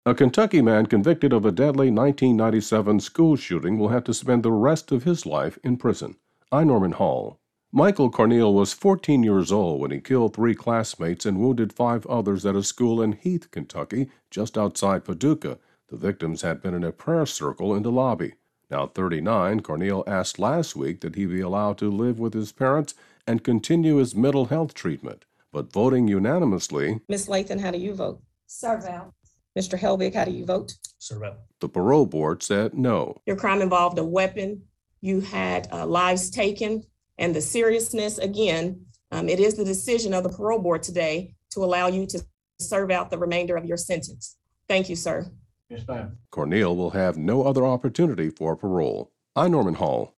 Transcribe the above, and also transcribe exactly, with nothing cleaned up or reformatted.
A Kentucky man convicted of a deadly nineteen ninety-seven school shooting will have to spend the rest of his life in prison. I'm Norman Hall. Michael Corneal was fourteen years old when he killed three classmates and wounded five others at a school in Heath, Kentucky, just outside Paducah. The victims had been in a prayer circle in the lobby. Now thirty-nine, Corneal asked last week that he be allowed to live with his parents and continue his mental health treatment. But voting unanimously, Miz Lathan, how do you vote? Serve out. Mister Helbig, how do you vote? Serve out. the parole board said no. Your crime involved a weapon. You had uh, lives taken, and the seriousness, again, um, it is the decision of the parole board today to allow you to serve out the remainder of your sentence. Thank you, sir. Yes, ma'am. Corneal will have no other opportunity for parole. I'm Norman Hall.